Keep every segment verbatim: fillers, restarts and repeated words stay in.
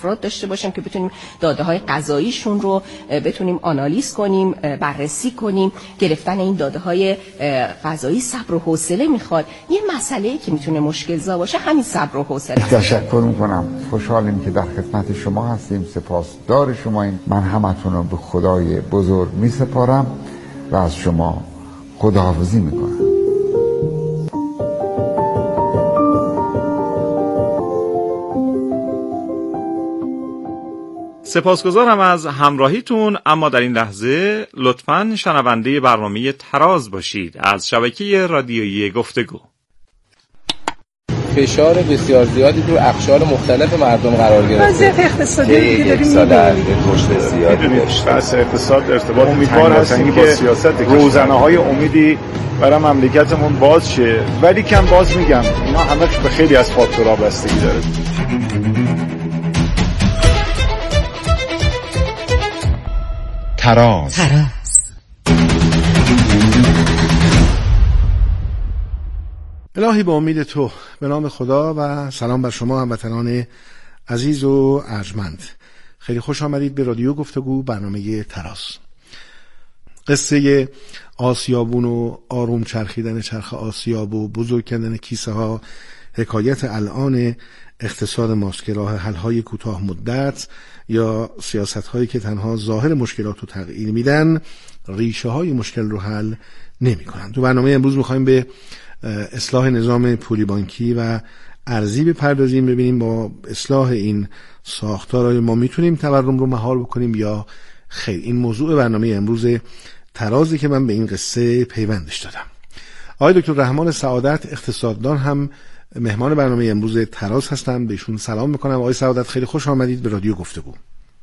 افراد داشته باشیم که بتونیم داده های قضاییشون رو بتونیم آنالیز کنیم، بررسی کنیم. گرفتن این داده های قضایی صبر و حوصله میخواد. یه مسئله‌ای که میتونه مشکل زا باشه همین صبر و حوصله. تشکر میکنم، خوشحالیم که در خدمت شما هستیم، سپاسدار شماییم. من همتون رو به خدای بزرگ میسپارم و از شما خداحافظی میکنم. سپاسگزارم از همراهیتون. اما در این لحظه لطفاً شنونده برنامه تراز باشید از شبکه رادیویی گفتگو. فشار بسیار زیادی رو اقشار مختلف مردم قرار گرفته. وضعیت اقتصادی که داریم می‌بینیم رشد زیادی داشته. بحث اقتصاد ارتباط امیدوار هستیم که روزنه‌های امیدی برای مملکتمون باز شه، ولی کم باز میگم اینا همه به خیلی از فاکتورها بستگی داره. تراز. تراز. الهی به امید تو، به نام خدا و سلام بر شما هموطنان عزیز و ارجمند. خیلی خوش آمدید به رادیو گفتگو، برنامه تراز. قصه آسیابون و آروم چرخیدن چرخ آسیاب و بزرگ کردن کیسه ها حکایت الان اقتصاد ماست که راه حل های کوتاه مدت یا سیاست هایی که تنها ظاهر مشکلات رو تغییر میدن ریشه های مشکل رو حل نمی کنن. تو برنامه امروز میخوایم به اصلاح نظام پولی بانکی و ارزی بپردازیم، ببینیم با اصلاح این ساختار ما میتونیم تورم رو مهار بکنیم یا خیر. این موضوع برنامه امروز ترازی که من به این قصه پیوندش دادم. آقای دکتر رحمان سعادت اقتصاددان هم مهمان برنامه امروز تراز هستن، بهشون سلام میکنم. آقای سعادت خیلی خوش آمدید به رادیو گفتگو.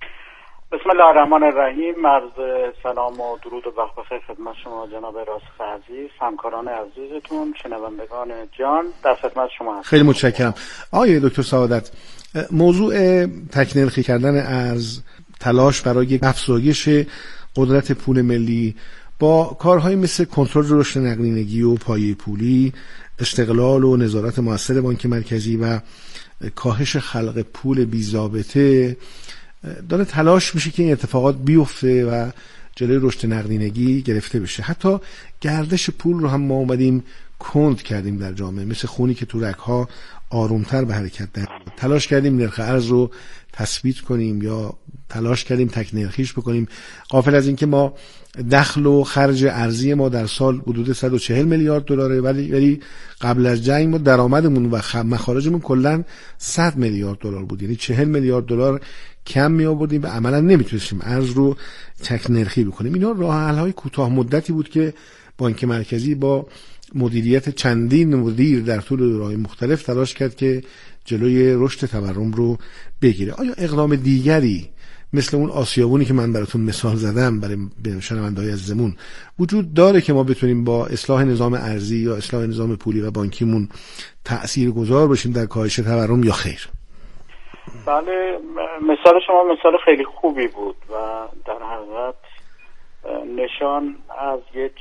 بسم الله الرحمن الرحیم. عرض سلام و درود و وقت بخیر خدمت شما جناب راسخ عزیز، همکاران عزیزتون، شنوندگان جان، در خدمت شما هستم. خیلی متشکرم. آقای دکتر سعادت، موضوع تکنرخی کردن ارز، تلاش برای افزایش قدرت پول ملی با کارهای مثل کنترل رشد نقدینگی و پایه پولی، استقلال و نظارت مؤثر بانک مرکزی و کاهش خلق پول بی‌ضابطه داره تلاش میشه که این اتفاقات بیفته و جلوی رشد نقدینگی گرفته بشه. حتی گردش پول رو هم ما اومدیم کند کردیم در جامعه، مثل خونی که تو رگ‌ها آرومتر به حرکت در میاد. تلاش کردیم نرخ ارز رو تثبیت کنیم یا تلاش کردیم تک نرخیش بکنیم، غافل از اینکه ما دخل و خرج ارزی ما در سال حدود صد و چهل میلیارد دلاره، ولی ولی قبل از جنگ ما درآمدمون و مخارجمون کلا صد میلیارد دلار بود. یعنی چهل میلیارد دلار کم می آوردیم و عملا نمیتونستیم ارز رو تک نرخی بکنیم. اینا راه حل‌های کوتاه مدتی بود که بانک مرکزی با مدیریت چندین مدیر در طول دوره‌های مختلف تلاش کرد که جلوی رشد تورم رو بگیره. آیا اقدام دیگری مثل اون آسیابونی که من براتون مثال زدم برای شنونده‌های عزیزمون وجود داره که ما بتونیم با اصلاح نظام ارزی یا اصلاح نظام پولی و بانکیمون تأثیرگذار باشیم در کاهش تورم یا خیر؟ بله، مثال شما مثال خیلی خوبی بود و در حقیقت نشان از یک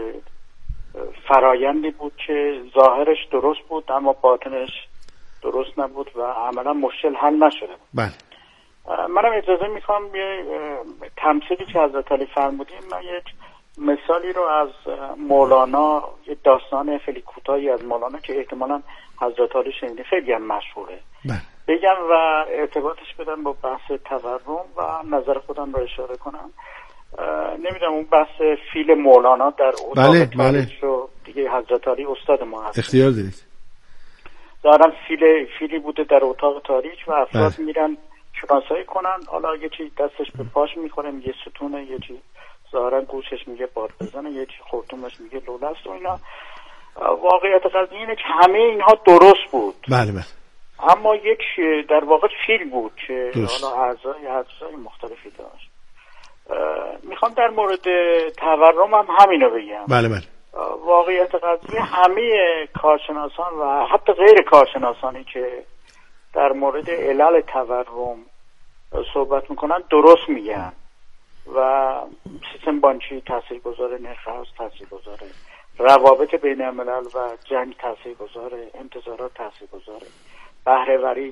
فرایندی بود که ظاهرش درست بود اما باطنش درست نبود و عملا مشکل حل نشده بود. بله. منم اجازه میخوام یه تمثیلی که حضرت علی فرمودیم، من یک مثالی رو از مولانا، یه داستان خیلی کوتاهی از مولانا که احتمالاً حضرت علی شنیدین، خیلی هم مشهوره، بله، بگم و ارتباطش بدم با بحث تورم و نظر خودم رو اشاره کنم. نمیدونم اون بحث فیل مولانا در اتاق بله، تاریخ بله. رو دیگه حضرت علی استاد ما هست، اختیار دارید. دارن فیل فیلی بوده در اتاق تاریخ و افراد بله. میرن شناسایی کنن، حالا یه چیز دستش به پاش میخوره میگه ستونه، یه چیز ظاهرا گوشش میگه باد بزنه، یه چیز خورتومش میگه لوله است و اینا. واقعیت قضیه اینه که همه اینها درست بود. بله بله. اما یک در واقع فیل بود که درست. حالا اعضای اعضای مختلفی داشت. میخوام در مورد تورم هم همینو بگم. بله بله. واقعیت قضیه همه کارشناسان و حتی غیر کارشناسانی که در مورد علل تورم صحبت میکنن درست میگن و سیستم بانکی تاثیرگذار، نرخ ارز تاثیرگذاره، روابط بین الملل و جنگ تاثیرگذاره، انتظارات تاثیرگذاره، بهره وری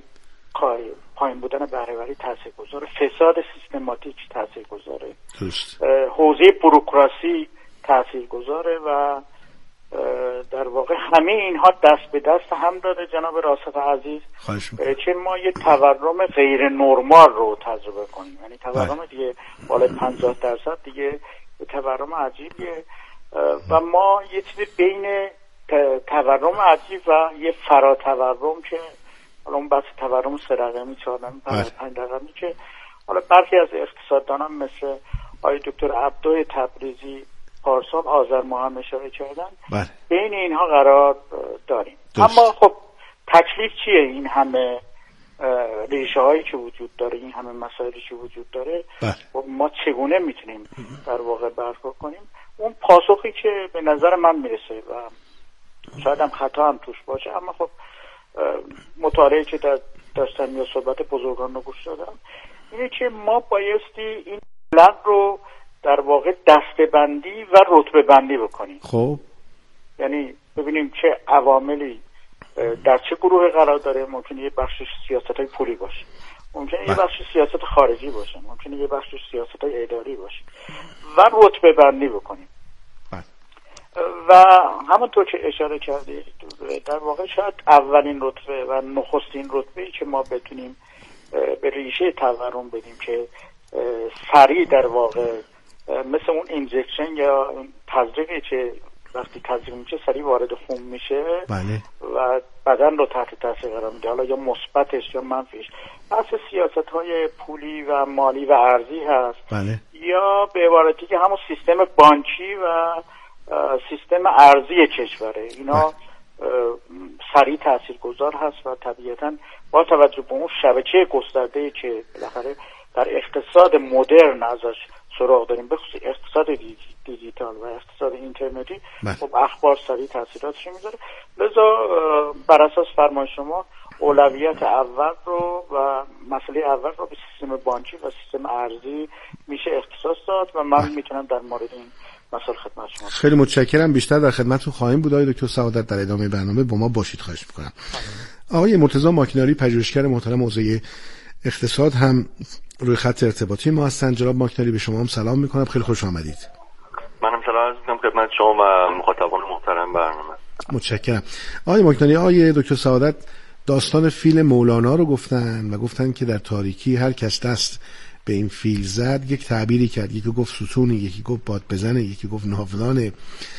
پایین بودن بهره‌وری تاثیرگذاره، فساد سیستماتیک تاثیرگذاره، درست. حوزه بوروکراسی تاثیرگذاره و در واقع همه اینها دست به دست هم داده جناب راسخ عزیز که ما یه تورم غیر نرمال رو تجربه کنیم. یعنی تورم دیگه بالای پنجاه درصد دیگه تورم عجیبیه و ما یه چیز بین تورم عجیب و یه فرا تورم که حالا اون بحث تورم سه رقمی چهار رقمی پنج رقمی که حالا برخی از اقتصاددانان مثل آقای دکتر عبدو تبریزی پارسال آذر ماه هم اشاره کردن بله. بین اینها قرار داریم. درست. اما خب تکلیف چیه این همه ریشه هایی که وجود داره، این همه مسائلی که وجود داره بله. خب ما چگونه میتونیم در واقع برخورد کنیم؟ اون پاسخی که به نظر من میرسه و شاید هم خطا هم توش باشه اما خب مطالعه که در داشتن یا صحبت بزرگان رو گوش دادم اینه که ما بایستی این علت رو در واقع دسته‌بندی و رتبه بندی بکنیم. خب یعنی ببینیم چه عواملی در چه گروه قرار داره. ممکنه یه بخشش سیاست‌های پولی باشه، ممکنه یه بخشش سیاست خارجی باشه، ممکنه یه بخشش سیاست‌های اداری باشه و رتبه بندی بکنیم. و همونطور که اشاره کردید در واقع شاید اولین رتبه و نخستین رتبه‌ای که ما بتونیم به ریشه تورم بدیم که سریع در واقع مثل اون اینجکشن یا تزریقی که وقتی تزریق میشه سریع وارد خون میشه بله. و بدن رو تحت تاثیر قرار میده، حالا یا مثبتش یا منفیش. بحث سیاست‌های پولی و مالی و ارزی هست بله. یا به عبارتی که همون سیستم بانکی و سیستم ارزی کشوره. اینا سریع تاثیرگذار هست و طبیعتاً با توجه به اون شبکه گسترده‌ای که بالاخره در اقتصاد مدرن ازش سراغ داریم، به خصوص اقتصاد دیجیتال و اقتصاد اینترنتی، خب اخبار سریع تاثیراتش میذاره. لذا بر اساس فرمان شما اولویت اول رو و مسئله اول رو به سیستم بانکی و سیستم ارزی میشه اختصاص داد و من میتونم در مورد این مسئله خدمت شما. خیلی متشکرم. بیشتر در خدمتتون خواهیم بود آقای دکتر سعادت. در ادامه برنامه با ما باشید خواهش میکنم. آقای مرتضی ماکیناری پژوهشگر محترم حوزه اقتصاد هم روی خط ارتباطی ما هستن. جناب ماکیناری به شما هم سلام میکنم، خیلی خوش آمدید. منم سلام عرض میکنم خدمت شما و مخاطبان محترم برنامه. متشکرم. آقای ماکیناری، آقای دکتر سعادت داستان فیل مولانا رو گفتن و گفتن که در تاریکی هر کس دست به این فیل زد یک تعبیری کرد، یکی گفت ستونی، یکی گفت باد بزنه، یکی گفت ناودانه.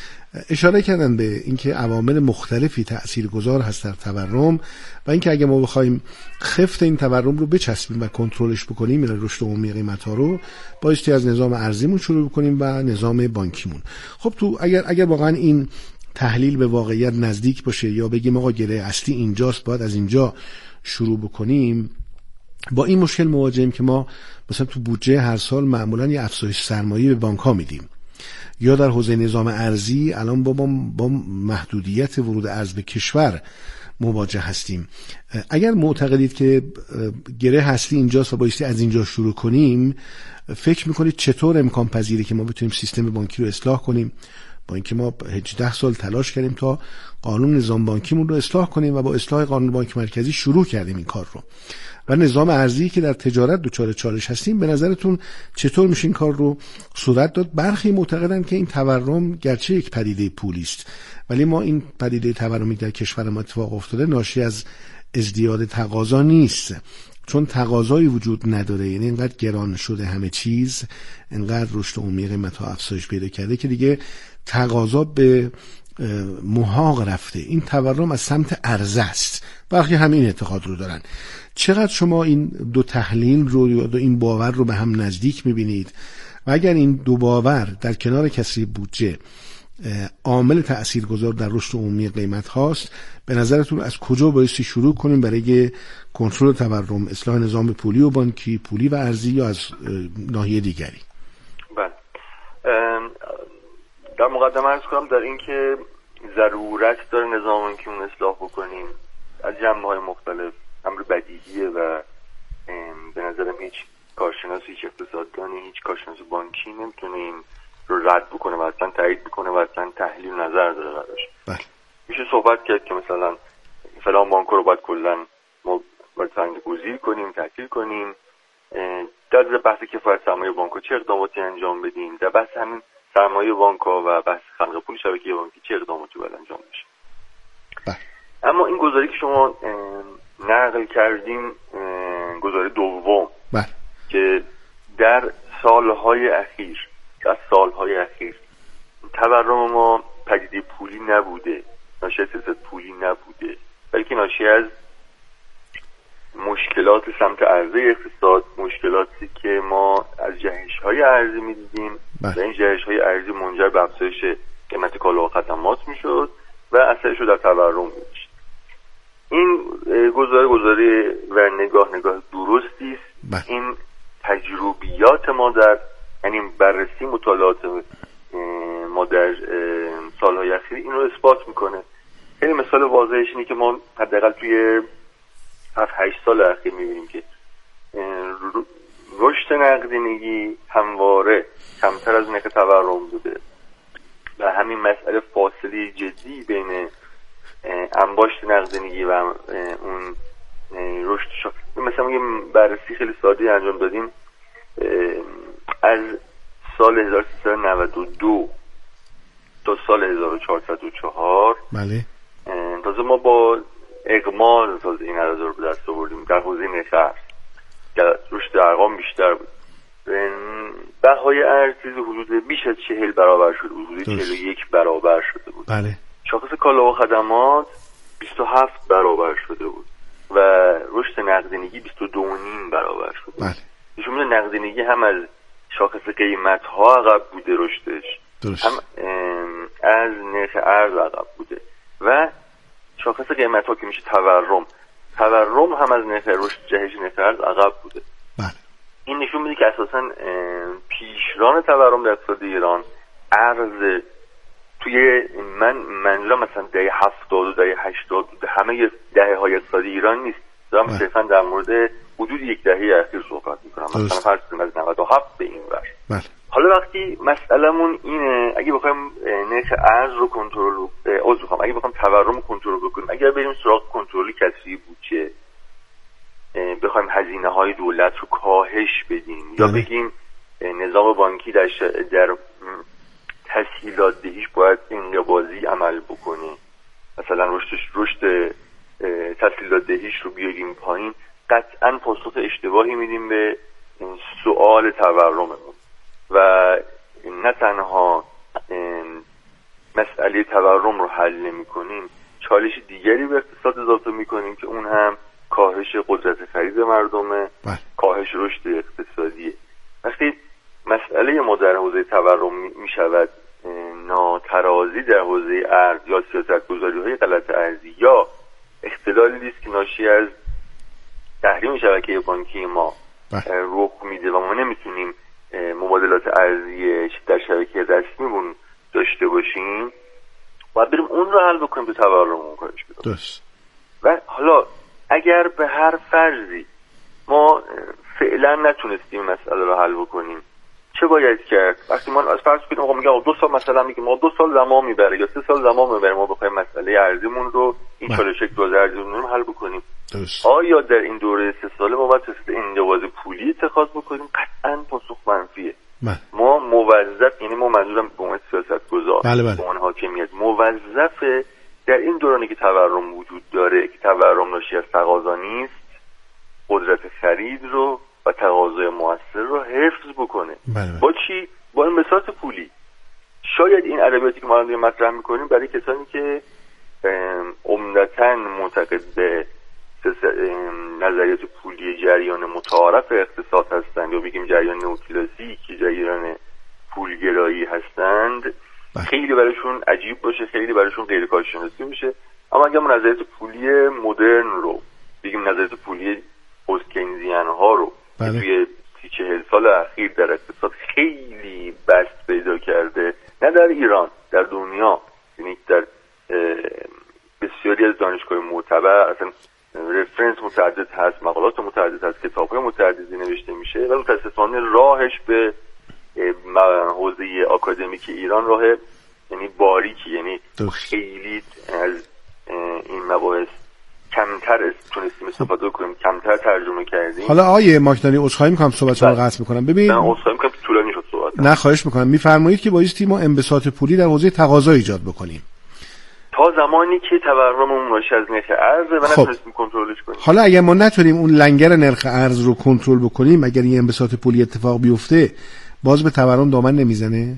اشاره کردن به اینکه عوامل مختلفی تاثیرگذار هست در تورم و اینکه اگه ما بخوایم خفت این تورم رو بچسبیم و کنترلش بکنیم، یعنی رشد عمومی قیمت‌ها رو، بایستی از نظام ارزیمون شروع بکنیم و نظام بانکیمون. خب تو اگر اگر واقعا این تحلیل به واقعیت نزدیک باشه یا بگیم آقا گره اصلی اینجاست، باید از اینجا شروع بکنیم، با این مشکل مواجهیم که ما مثلا تو بودجه هر سال معمولا یه افزایش سرمایه به بانک‌ها میدیم، یا در حوزه نظام ارزی الان با با محدودیت ورود ارز به کشور مواجه هستیم. اگر معتقدید که گره هستی اینجاست و بایستی از اینجا شروع کنیم، فکر میکنید چطور امکان پذیره که ما بتونیم سیستم بانکی رو اصلاح کنیم، با اینکه ما هجده سال تلاش کردیم تا قانون نظام بانکیمون رو اصلاح کنیم و با اصلاح قانون بانک مرکزی شروع کردیم این کار رو، و نظام ارزی که در تجارت دچار چالش هستیم، به نظرتون چطور میشه این کار رو صورت داد؟ برخی معتقدن که این تورم گرچه یک پدیده پولی است، ولی ما این پدیده تورمی در کشور ما اتفاق افتاده ناشی از ازدیاد تقاضا نیست، چون تقاضایی وجود نداره. یعنی اینقدر گران شده همه چیز، اینقدر رشد عمومی قیمت‌ها افزایش پیدا کرده که دیگه تقاضا به محاق رفته. این تورم از سمت عرضه است. برخی همین اعتقاد رو دارن. چقدر شما این دو تحلیل رو یا دو این باور رو به هم نزدیک می‌بینید و اگر این دو باور در کنار کسری بودجه عامل تأثیرگذار در رشد عمومی قیمت هاست، به نظرتون از کجا بایستی شروع کنیم برای کنترل تورم؟ اصلاح نظام پولی و بانکی، پولی و ارزی، یا از ناحیه دیگری؟ بله، در مقدمه عرض کنم در این که ضرورت داره نظام بانکیمون اصلاح بکنیم از جنبه‌های مختلف، امر بدیهیه و به نظرم هیچ کارشناسی، هیچ اقتصاددانی، هیچ کارشناس بانکی نمیتونه این رو رد بکنه و اصلا تایید بکنه و اصلا تحلیل نظر داره براش. بله. میشه صحبت کرد که مثلا فلان بانک رو باید کلا وارد فرآیند گزیر کنیم، تعطیل کنیم، در بحث کفایت سرمایه بانک‌ها چه اقداماتی انجام بدیم، در بحث همین سرمایه بانک‌ها و بحث خلق پول شبکه بانکی چه اقداماتی باید انجام بشه. اما این گزاره‌ای که شما نقل کردیم گزاره دوم بله. که در سالهای اخیر در سالهای اخیر تورم ما پدیده پولی نبوده، ناشی از سیاست پولی نبوده، بلکه ناشی از مشکلات سمت عرضه اقتصاد، مشکلاتی که ما از جهش‌های ارزی می‌دیدیم و این جهش‌های ارزی منجر به افزایش قیمت کالا و خدمات می‌شد و اثرش رو در تورم می‌داشت. این گزاره گزاره و نگاه نگاه درستی است. این تجربیات ما در یعنی بررسی مطالعات ما در سالهای اخیر این رو اثبات میکنه. خیلی مثال واضحش اینه که ما حداقل توی هفت هشت سال اخیر میبینیم که رشد نقدینگی همواره کمتر از نرخ تورم بوده و همین مسئله فاصله جدی بین انباشت نقدینگی و اون رشد شد. مثلا یه بررسی خیلی ساده انجام دادیم از سال هزار و سیصد و نود و دو تا سال هزار و چهارصد و چهار بله تازه ما با اقمار تازه این عدد رو به دست آوردیم در حوزه نرخ ارز که رشد ارقام بیشتر بود. بهای ارز حدود بیش از چهل برابر شده بود، حدود چهل و یک برابر شده بود. بله. شاخص کالا و خدمات بیست و هفت برابر شده بود و رشد نقدینگی بیست و دو و نیم برابر شده. بله. نشون میده نقدینگی هم از شاخص قیمت ها عقب بوده رشدش، درست. هم از نرخ ارز عقب بوده و شاخص قیمت ها که میشه تورم تورم هم از نرخ رشد جهش نرخ ارز عقب بوده. بله. این نشون میده که اساساً پیشران تورم در اقتصاد ایران ارز توی من منظورم مثلا دهه هفتاد و دهه هشتاد همه دهه های اقتصادی ایران نیست، دارم صرفا در مورد حدود یک دهه اخیر صحبت میکنم، مثلا فرض کنیم از نود و هفت به این ور. بله. حالا وقتی مسئلهمون اینه اگه بخوایم نرخ ارز رو کنترل عضو بخوام اگه بخوایم تورم رو کنترل بکنیم، اگر بریم سراغ کنترل کسری بودجه بخوایم هزینه های دولت رو کاهش بدیم یا بگیم نظام بانکی در, ش... در تسهیلات دهیش باید انقباضی عمل بکنه، مثلا رشد رشد تسهیلات دهیش رو بیاریم پایین، قطعا پاسخ اشتباهی میدیم به سوال تورممون و نه تنها مسئله تورم رو حل نمی کنیم، چالش دیگری به اقتصاد اضافه می کنیم که اون هم کاهش قدرت خرید مردمه، کاهش رشد اقتصادیه. وقتی مسئله ما در حوزه تورم می شود ناترازی در حوزه ارز یا سیاست‌گذاری‌های غلط ارزی یا اختلالی است که ناشی از تحریم شبکه بانکی ما رخ میده و ما نمیتونیم مبادلات ارزی در شبکه رسمیمون داشته باشیم، باید بریم اون رو حل بکنیم به تورممون کارش بدیم. و حالا اگر به هر فرضی ما فعلا نتونستیم مسئله رو حل بکنیم چه باید کرد؟ وقتی ما از فرض کنیم آقا میگم دو سال مثلا میگیم ما دو سال زمان میبره یا سه سال زمان میبره ما بخوایم مسئله ارزیمون رو این چالش دوز ارزیمون رو حل بکنیم، درست. آیا در این دوره سه ساله ما باید تست انجواز پولی اتخاذ بکنیم؟ قطعا پاسخ منفیه. بله. ما موظف، یعنی ما منظورم به عنوان سیاستگزار، بله بله. به عنوان حاکمیت موظف در این دورانی که تورم وجود داره که تورم ناشی از تقاضا نیست، قدرت خرید رو و تقاضای موثر رو حفظ بکنه. بله بله. با چی؟ با انبساط پولی. شاید این ادبیاتی که ما الان مطرح میکنیم برای کسانی که عمدتاً معتقد به نظریات پولی جریان متعارف اقتصاد هستند یا بگیم جریان نئوکلاسیک که جریان پولگرایی هستند بله. خیلی براشون عجیب باشه، خیلی براشون غیر کارشناسی باشه. اما اگر ما نظریات پولی مدرن رو بگیم، نظریات پولی پست کینزیان ها رو بله. توی سی چهل سال اخیر در اقتصاد خیلی بست پیدا کرده، نه در ایران، در دنیا، یعنی در بسیاری از دانشگاه معتبر اصلا رفرنس متعدد هست، مقالات متعدد هست، کتاب‌های متعددی نوشته میشه و متأسفانه راهش به حوزه آکادمیک ایران راه یعنی باریکی، یعنی خیلی از این مباحث کمتر تونستیم استفاده کنیم، کمتر ترجمه کردیم. حالا آیه ماکنانی عذرخواهی می‌کنم صحبتتون رو قطع می‌کنم. ببین من عذرخواهی می‌کنم طولانی شد صحبت. نه خواهش می‌کنم. می‌فرمایید که بایستی ما انبساط پولی در حوزه تقاضا ایجاد بکنیم تا زمانی که تورممون ناشی از نرخ ارز و خب. نتونستیم کنترلش کنیم. حالا اگر ما نتونیم اون لنگر نرخ ارز رو کنترل بکنیم، اگر این انبساط پولی اتفاق بیفته، باز به تورم دامن نمیزنه؟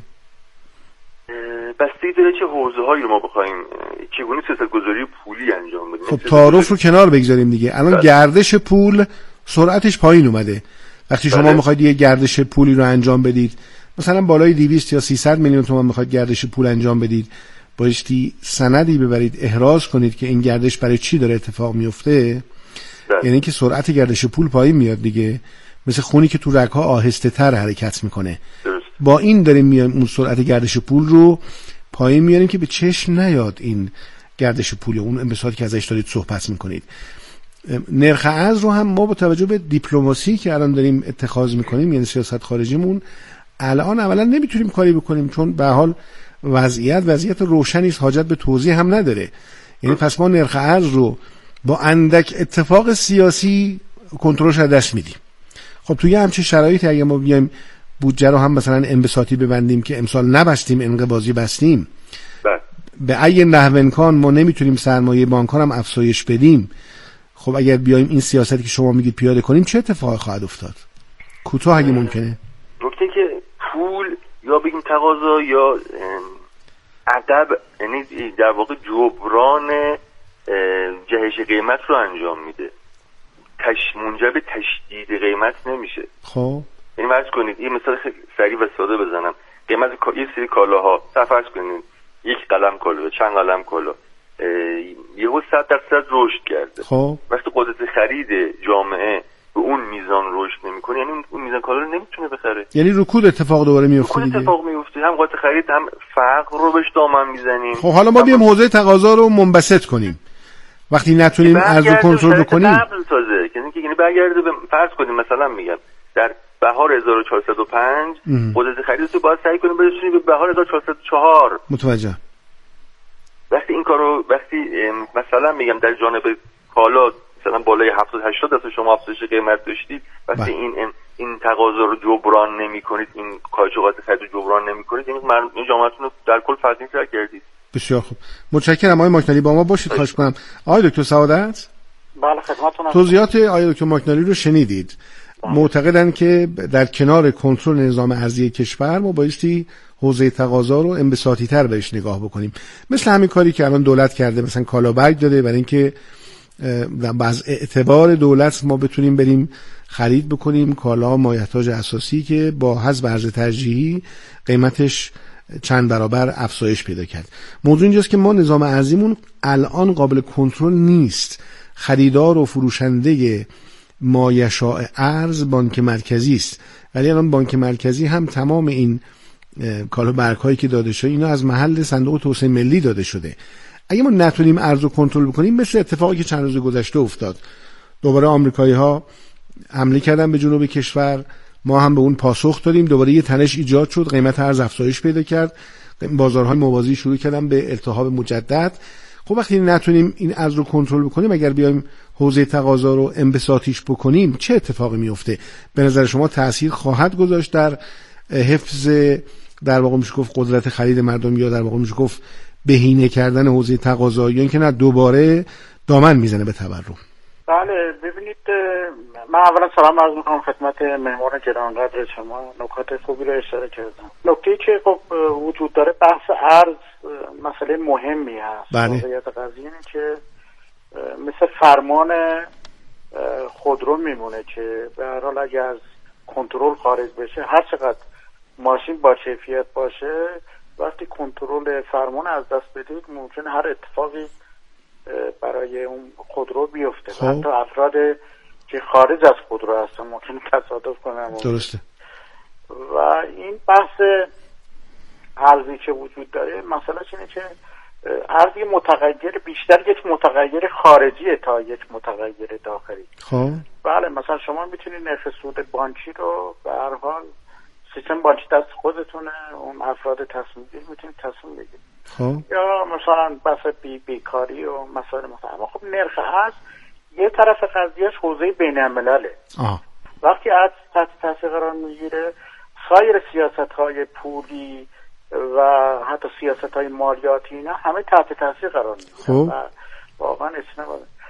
بستگی داره چه حوزه‌هایی رو ما بخوایم چگونه سیاست‌گذاری پولی انجام بدیم. خب تعارف رو کنار بگذاریم دیگه. الان گردش پول سرعتش پایین اومده. وقتی شما بله. میخواید یه گردش پولی رو انجام بدید، مثلا بالای دویست یا سیصد میلیون تومان میخواید گردش پول انجام بدید، بایستی سندی ببرید احراز کنید که این گردش برای چی داره اتفاق میفته. بله. یعنی که سرعت گردش پول پایین میاد دیگه، مثل خونی که تو رگ‌ها آهسته تر حرکت میکنه. درست. با این داریم میایم اون سرعت گردش پول رو پایین میاریم که به چشم نیاد این گردش پول، اون انبساطی که ازش دارید صحبت میکنید. نرخ ارز رو هم ما با توجه به دیپلماسی که الان داریم اتخاذ میکنیم، یعنی سیاست خارجیمون، الان اولا نمیتونیم کاری بکنیم چون به حال وضعیت وضعیت روشنی است، حاجت به توضیح هم نداره. یعنی پس ما نرخ ارز رو با اندک اتفاق سیاسی کنترلش از دست میدیم. خب توی همچین شرایطی اگه ما بیایم بودجه رو هم مثلا انبساطی ببندیم که امسال نبستیم، انقباضی بستیم، بله. به ای نحو امکان ما نمیتونیم سرمایه بانک‌ها هم افزایش بدیم، خب اگر بیایم این سیاستی که شما میگید پیاده کنیم چه اتفاقی خواهد افتاد؟ کوتاه اگه ممکنه. نکته که پول یا بگیم تقاضا یا ادب، یعنی در واقع جبران جهش قیمت رو انجام میده، تش منجر به تشدید قیمت نمیشه. خب یعنی فرض کنید یه مثال خیلی سریع و ساده بزنم، قیمت یه سری کالاها، فرض کنید یک قلم کالا، چند قلم کالا یهو صد درصد رشد کرده. خب وقتی قدرت خرید جامعه به اون میزان رشد نمیکنه، یعنی اون میزان کالا رو نمیتونه بخره، یعنی رکود اتفاق دوباره میفته دیگه. رکود اتفاق میفته، هم قدرت خرید هم فقر رو بهش دامن میزنیم. خب حالا ما بیایم حوزه تقاضا رو منبسط کنیم. وقتی نتونیم ارز رو کنترل بکنیم، تازه یعنی برگرده به فرض کنیم مثلا میگم در بهار هزار و چهارصد و پنج قدرت خرید رو باید سعی کنیم برسونیم به بهار هزار و چهارصد و چهار. متوجه. وقتی این کارو وقتی مثلا میگم در جانب کالا مثلا بالای هفتاد هشتاد درصد شما افزایش قیمت داشتید، وقتی این این تقاضا رو جبران نمی‌کنید، این کاهش خرید رو جبران نمی‌کنید، یعنی این جامعهتون رو در کل فقیرتر کردید. بسیار خوب. متشکرم آقای ماکنالی، با ما باشید. خواهش کنم. آقای دکتر سعادت، بله خدمتتون. توضیحات آقای دکتر ماکنالی رو شنیدید. معتقدن که در کنار کنترل نظام ارزی کشور ما بایستی حوزه تقاضا رو انبساطی تر بهش نگاه بکنیم، مثل همین کاری که الان دولت کرده، مثلا کالابرگ داده برای اینکه باز اعتبار دولت ما بتونیم بریم خرید بکنیم کالا مایحتاج اساسی که با حذف ارز ترجیحی قیمتش چند برابر افزایش پیدا کرد. موضوع اینجاست که ما نظام ارزیمون الان قابل کنترل نیست. خریدار و فروشنده مایشاء ارز بانک مرکزی است، ولی الان بانک مرکزی هم تمام این کالا برگ‌هایی که داده شده اینا از محل صندوق توسعه ملی داده شده. اگه ما نتونیم ارز رو کنترل بکنیم، مثل اتفاقی که چند روز گذشته افتاد، دوباره آمریکایی‌ها حمله کردن به جنوب کشور، ما هم به اون پاسخ دادیم، دوباره یه تنش ایجاد شد، قیمت ارز افزایش پیدا کرد، بازارهای موازی شروع کردن به التهاب مجدد. خب وقتی نتونیم این ارز رو کنترل بکنیم، اگر بیایم حوزه تقاضا رو انبساطیش بکنیم، چه اتفاقی میفته؟ به نظر شما تأثیر خواهد گذاشت در حفظ در واقع میشه گفت قدرت خرید مردم، یا در واقع میشه گفت بهینه کردن حوزه تقاضا، یا اینکه نه دوباره دامن میزنه به تورم؟ بله ببینید، من اولا سلام عرض میکنم خدمت مهمان گرانقدر شما، نکات خوبی رو اشاره کردم. نکته‌ای که خب وجود داره بحث ارز مسئله مهمی هست. بله. واقعیت قضیه اینه که مثل فرمان خودرو میمونه که به هر حال اگه از کنترل خارج بشه، هر چقدر ماشین با کیفیت باشه، وقتی کنترل فرمان از دست بدید ممکنه هر اتفاقی برای اون خودرو بیفته. خب. حتی افراد که خارج از خودرو هستن ممکنه تصادف کنن. درسته. و این بحث ارزی که وجود داره، مسئله اینه که ارزی متغیر بیشتر یک متغیر خارجیه تا یک متغیر داخلی. خب بله، مثلا شما میتونید نرخ سود بانکی رو به هر حال سیستم بانکی دست خودتونه، اون افراد تصمیم گیر میتونید تصمیم بگیرید. خب یا مثلا بحث بی بیکاری و مسائل مختلف. خب نرخ ارز یه طرف قضیهش حوزه بین الملله. وقتی ارز تحت تاثیر قرار میگیره، سایر سیاست‌های پولی و حتی سیاست‌های مالیاتی اینا همه تحت تاثیر قرار میگیرن. خب واقعا اصلا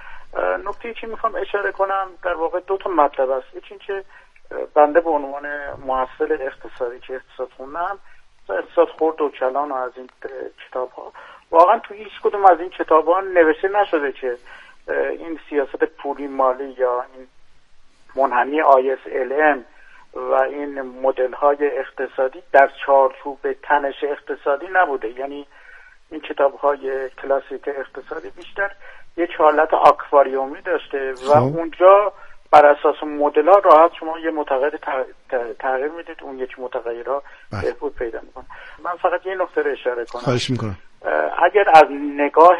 نکته چی میخوام اشاره کنم، در واقع دو تا مطلب است. یکی اینکه بنده به عنوان محصل اقتصادی که اقتصاد خوندم، اقتصاد خرد و کلان و از این کتاب‌ها، واقعا تو هیچ کدوم از این کتاب‌ها نوشته نشده که این سیاست پولی مالی یا این منحنی آی اس ال ام و این مدل‌های اقتصادی در چارچوب تنش اقتصادی نبوده. یعنی این کتاب‌های کلاسیک اقتصادی بیشتر یک حالت آکواریومی داشته و خب. اونجا بر اساس مدل‌ها راحت شما یه متغیر تغییر میدید، اون یک متغیرها بهبود پیدا میکنه. من فقط یه نکته رو اشاره کنم. خواهش میکنم. اگر از نگاه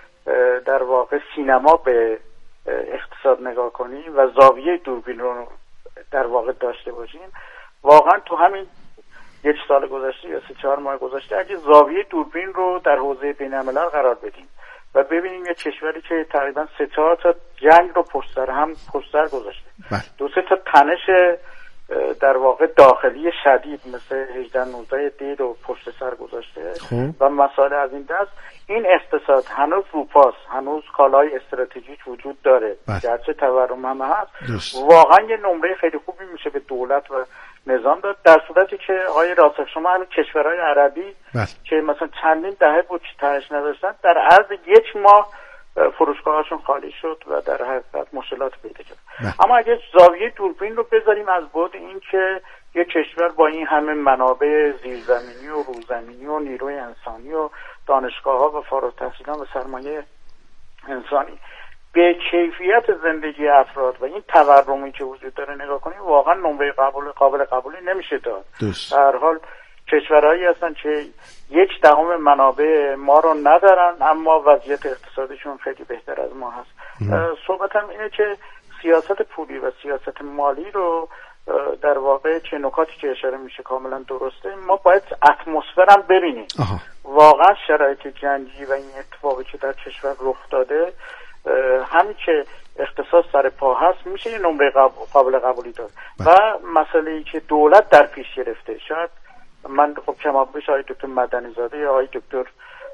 در واقع سینما به اقتصاد نگاه کنیم و زاویه دوربین رو در واقع داشته باشیم، واقعا تو همین یک سال گذشته یا سه چهار ماه گذشته اگه زاویه دوربین رو در حوزه بین‌الملل قرار بدیم و ببینیم یه کشوری که تقریبا سه چهار تا جنگ رو پشت سر هم پشت سر گذاشته، دو سه تا تنش در واقع داخلی شدید مثل هجده نوزده دی رو پشت سر گذاشته خب. و مسائل از این دست، این اقتصاد هنوز روپاس، هنوز کالای استراتژیک وجود داره، گرچه تورم هم هست. دست. واقعا یه نمره خیلی خوبی میشه به دولت و نظام داد، در صورتی که آقای راسخ شما همین کشورهای عربی بس. که مثلا چندین دهه بود که تنش نداشتن، در عرض یک ماه فروشگاهاشون خالی شد و در حقیقت مشکلات پیدا کرد. اما اگه زاویه دوربین رو بذاریم از بعد این که یک کشور با این همه منابع زیرزمینی و روزمینی و نیروی انسانی و دانشگاه‌ها و فارغ التحصیلان و سرمایه انسانی به کیفیت زندگی افراد و این تورمی که وجود داره نگاه کنیم، واقعا نمره قبول قابل قبولی نمیشه داد. در حال کشورهایی هستن که یک دهم منابع ما رو ندارن اما وضعیت اقتصادیشون خیلی بهتر از ما هست. صحبتم اینه که سیاست پولی و سیاست مالی رو در واقع چه نکاتی که اشاره میشه کاملا درسته، ما باید اتمسفر هم ببینیم. آها. واقعا شرایط جنگی و این اتفاقی که در کشور رخ داده، همین که اقتصاد سر پا هست میشه یه نمره قابل قبولی داد و مسئله‌ای که دولت در پیش گرفته، شاید من خب کمابیش آقای دکتر مدنی زاده یا آقای دکتر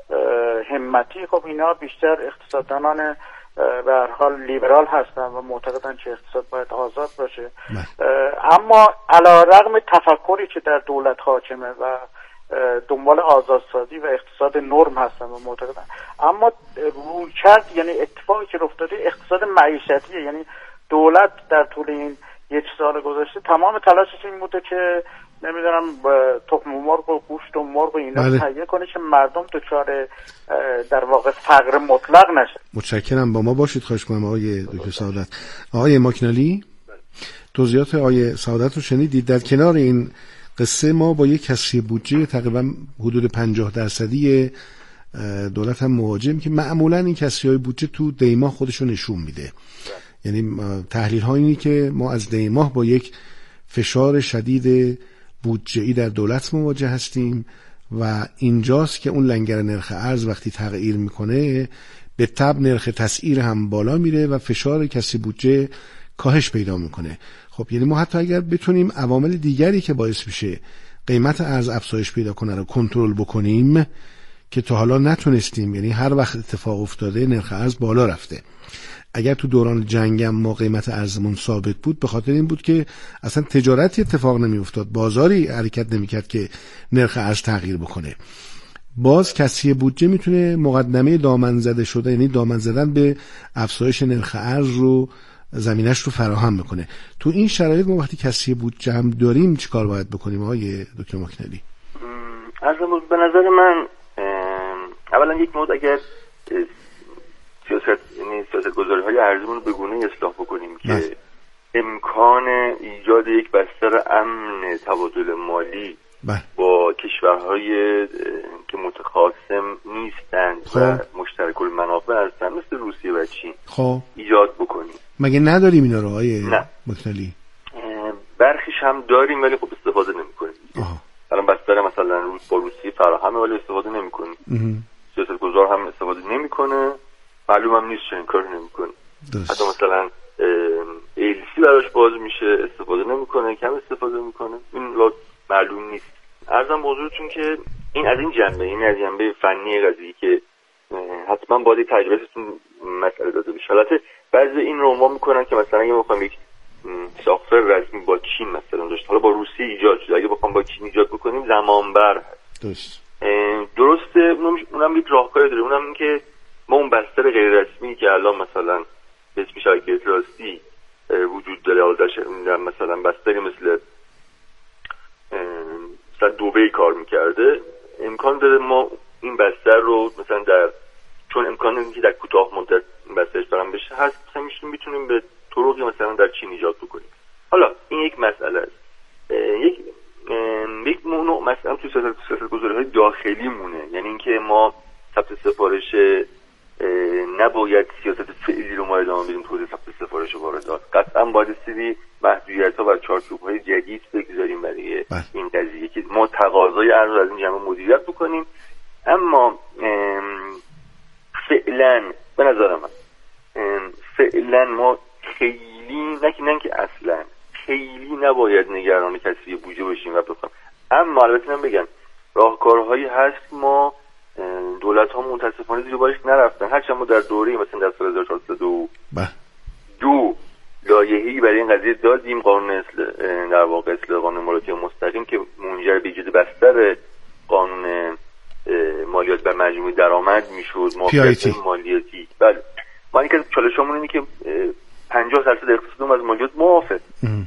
همتی، خب اینا بیشتر اقتصاددانان به هر حال لیبرال هستن و معتقدن که اقتصاد باید آزاد باشه، اما علیرغم تفکری که در دولت حاکمه و دنبال آزادسازی و اقتصاد نرم هستن و معتقدن، اما رویکرد یعنی اتفاقی که رخ داده اقتصاد معیشتیه. یعنی دولت در طول این یک سال گذشته تمام تلاشش این بوده که نمیدونم تخم مرغ و گوشت و مرغ و اینا تهیه کنه که مردم دچار در واقع فقر مطلق نشه. متشکرم، با ما باشید. خواهش می‌کنم آقای دکتر سعادت. آقای ماکنالی، توضیحات آقای سعادت رو شنیدید. در کنار این قصه ما با یک کسری بودجه تقریبا حدود پنجاه درصدی دولت هم مواجهیم که معمولا این کسری‌های بودجه تو دیماه خودشو نشون میده. یعنی تحلیل ها اینی که ما از دیماه با یک فشار شدید بودجه‌ای در دولت مواجه هستیم و اینجاست که اون لنگر نرخ ارز وقتی تغییر میکنه به تبع نرخ تسعیر هم بالا میره و فشار کسری بودجه کاهش پیدا میکنه. خب یعنی ما حتی اگر بتونیم عوامل دیگری که باعث میشه قیمت ارز افزایش پیدا کنه رو کنترل بکنیم که تا حالا نتونستیم، یعنی هر وقت اتفاق افتاده نرخ ارز بالا رفته. اگر تو دوران جنگ هم ما قیمت ارزمون ثابت بود، به خاطر این بود که اصلا تجارتی اتفاق نمی افتاد، بازاری حرکت نمی کرد که نرخ ارز تغییر بکنه. باز کسری بودجه میتونه مقدمه دامن زده شده، یعنی دامن زدن به افزایش نرخ ارز رو زمینش رو فراهم میکنه. تو این شرایط ما وقتی کسری بودجه هم داریم چیکار باید بکنیم آقای دکتر ماکنالی؟ عرضم به نظر من اولا یک مورد اگر سیاست یعنی سیاست گذاری های ارزیمون رو به گونه‌ای اصلاح بکنیم که بس. امکان ایجاد یک بستر امن تبادل مالی بس. با کشورهای که متخاصم نیستند و مشترک المنافع هستند مثل روسیه و چین خب. ایجاد بکنیم. مگه نداریم اینا رو آقای ماکنالی؟ برخیش هم داریم ولی خب استفاده نمی‌کنیم. الان بستر مثلا مثلا روس با روسیه فراهمه ولی استفاده نمی‌کنه. سیاستگزار هم استفاده نمی‌کنه، معلوم هم نیست چه کاری نمی‌کنه. حتی مثلا ایلسی براش باز میشه استفاده نمی‌کنه، کم استفاده می‌کنه. این معلوم نیست. عرضم حضورتون که این از این جنبه، این از جنبه فنی قضیه که حتما باید تجربهتون مسئله داده بشه. البته بعضی این رو عنوان میکنن که مثلا اگه بخوام یک ساختار رسمی با چین مثلا داشت، حالا با روسیه ایجاد شده، اگه بخوام با چین ایجاد بکنیم زمانبر هست. درست. درسته، اونم اونم یک راهکاری داره، اونم این که ما اون بستر غیر رسمی که الان مثلا به اسم شبکه راستی وجود داره، حالا در مثلا بستری مثل مثلا دبی کار میکرده، امکان داره ما این بستر رو مثلا در چون امکان داره که در کوتاه مدت این بسترش برام بشه هست، مثلا میشیم میتونیم به طرقی مثلا در چین ایجاد بکنیم. حالا این یک مسئله است. یک یک نوع مثلا تو سیاست‌گذاری‌های داخلی مونه، یعنی اینکه ما ثبت سفارش نباید سیاست فعلی رو ما ادامه بدیم توی ثبت سفارش واردات. قطعا باید سری محدودیت‌ها و چارچوب‌های جدید بگذاریم برای این قضیه که ما تقاضای ارز از این جمع مدیریت بکنیم. اما فعلا به نظر من فعلا ما خیلی نه که اصلا خیلی نباید نگران کسری بودجه باشیم و بخوام. اما البته من بگم راهکارهایی هست، ما دولت ها متاسفانه زیر بارش نرفتن، هرچند ما در دوره مثلا در سال هزار و چهارصد و دو لایحه‌ای برای این قضیه دادیم، قانون در واقع اصلاح قانون مالیاتی مستقیم که منجر به ایجاد بستر قانون مالیات بر مجموع درآمد میشد، معافیت مالیاتی. بله، ما اینکه چالشمون اینه که پنجاه درصد اقتصادمون از مالیات معافه.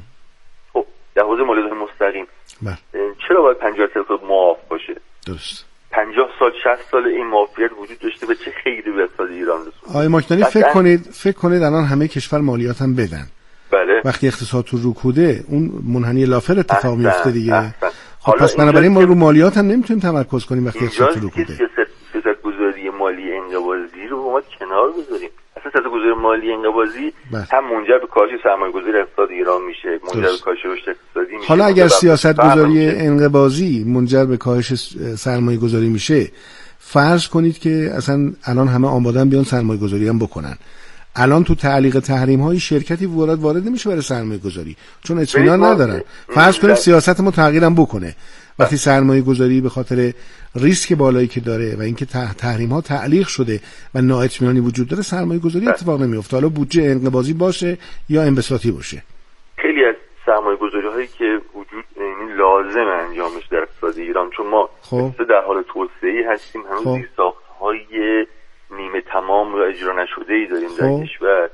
خب در حوزه مالیات مستقیم بله. چرا باید پنجاه درصد معاف باشه؟ درست. پنجاه سال شصت سال این معافیت وجود داشته و چه خیلی به اقتصاد ایران رسوند. آقای ماکدانی فکر کنید فکر کنید الان همه کشور مالیات هم بدن. بله. وقتی اقتصاد تو رکوده اون منحنی لافر اتفاق میفته دیگه. خب پس بنابراین ما رو مالیات هم نمیتونیم تمرکز کنیم وقتی اقتصاد تو رکوده. سیاست گذاری مالی انقباضی رو ما کنار بذاریم. اصلا سیاست گذاری مالی انقباضی هم منجر به کاهش سرمایه‌گذاری اقتصاد ایران میشه، منجر به کاهش رشد اقتصادی میشه. حالا اگر سیاست گذاری انقباضی منجر به کاهش سرمایه‌گذاری میشه، فرض کنید که اصلا الان همه آمادن بیان سرمایه‌گذاری هم بکنن. الان تو تعلیق تحریم های شرکتی وارد وارد نمیشه برای سرمایه گذاری چون اطمینان ندارن. فرض کنید سیاست ما تغییرم بکنه، وقتی سرمایه گذاری به خاطر ریسک بالایی که داره و اینکه تحریم ها تعلیق شده و نااطمینانی وجود داره، سرمایه گذاری اتفاق نمیفته، حالا بودجه انقباضی باشه یا انبساطی باشه. خیلی از سرمایه گذاری هایی که وجود یعنی لازم انجامش در اقتصاد ایران، چون ما خب. در حال توسعه هستیم، هنوز خب. ساخت‌های نیمه تمام و اجرا نشده ای داریم در کشور.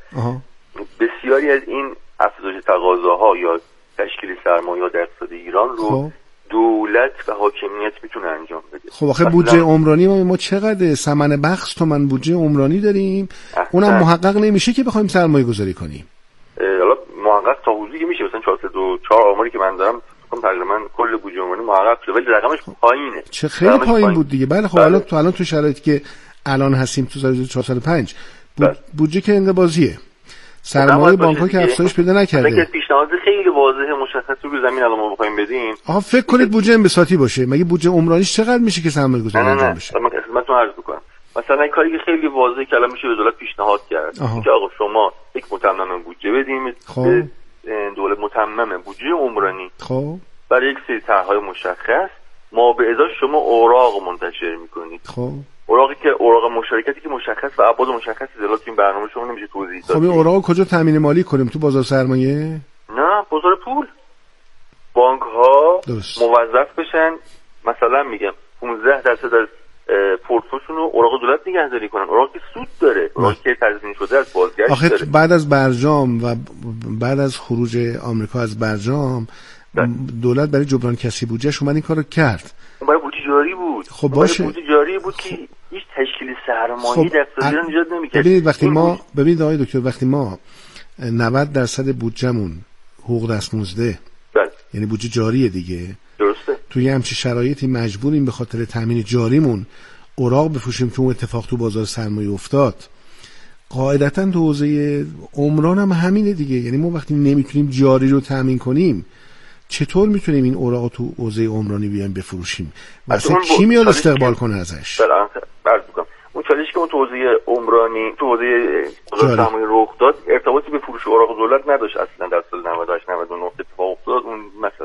بسیاری از این افزایش تقاضاها یا تشکیل سرمایه در اقتصاد ایران رو خب. دولت و حاکمیت میتونه انجام بده. خب آخه بودجه عمرانی ما ما چقدر ثمن بخش تومن بودجه عمرانی داریم، اونم محقق نمیشه که بخوایم سرمایه گذاری کنیم. حالا محقق تا حدودی میشه، مثلا چهارصد و چهار آماری که من دارم تقریبا کل بودجه عمرانی محقق شده، ولی رقمش پایینه. چه خیلی پایین, پایین بود دیگه. بله خب الان تو الان تو شرایطی که الان هستیم تو سال چهارصد و پنج بود بودجه که انقباضیه، سرمایه بانک‌ها که افزایش پیدا نکرده. فکر پیشنهاد خیلی واضحه مشخص رو زمین الان ما بخوایم بدیم. آها فکر کنید بودجه انبساطی باشه، مگه بودجه عمرانیش چقدر میشه که سرمایه گذاری انجام بشه؟ من خدمتتون عرض می‌کنم مثلا این کاری که خیلی واضحه که الان میشه به دولت پیشنهاد کرد که آقا شما یک متمم بودجه بدیم خب دولت متمم بودجه عمرانی خب برای یک سری طرح‌های مشخص ما به ازای شما اوراق منتشر می‌کنید. خب اوراقی که اوراق مشارکتی که مشخص و ابعاد مشخصی داره تو این برنامه شما نمیشه توضیح داد. خب این اوراق کجا تامین مالی کنیم؟ تو بازار سرمایه؟ نه، بازار پول. بانک ها موظف بشن مثلا میگم پانزده درصد از پورتفولیوشون رو اوراق دولت نگهداری کنن، اوراقی سود داره، اوراقی که تضمین شده از بازگشت آخه داره. بعد از برجام و بعد از خروج آمریکا از برجام دولت برای جبران کسری بودجهش اومد این کارو کرد. برای بودجه جاری بود. خب باشه. بودجه جاری بود که هیچ تشکیل سرمایه‌ای در اقتصاد ایران ایجاد نمی‌کرد. ببینید وقتی ما ببینید آقای دکتر وقتی ما نود درصد بودجهمون حقوق دستمزده بله یعنی بودجه جاریه دیگه. درسته. توی همچین شرایطی مجبوریم به خاطر تامین جاریمون اوراق بفروشیم که اون اتفاق تو بازار سرمایه افتاد. قاعدتاً تو حوزه عمران هم همینه دیگه، یعنی ما وقتی نمیتونیم جاری رو تامین کنیم چطور میتونیم این اوراق تو حوزه عمرانی بیایم بفروشیم؟ مثلا کی میاد استقبال کنه ازش؟ برد بکنم اون چالشی که اون تو حوزه عمرانی تو حوزه بازار سرمایه رخ داد ارتباطی به فروش اوراق دولت نداشت اصلا در سال نود و هشت نود و نه اتفاق افتاد. اون مثلا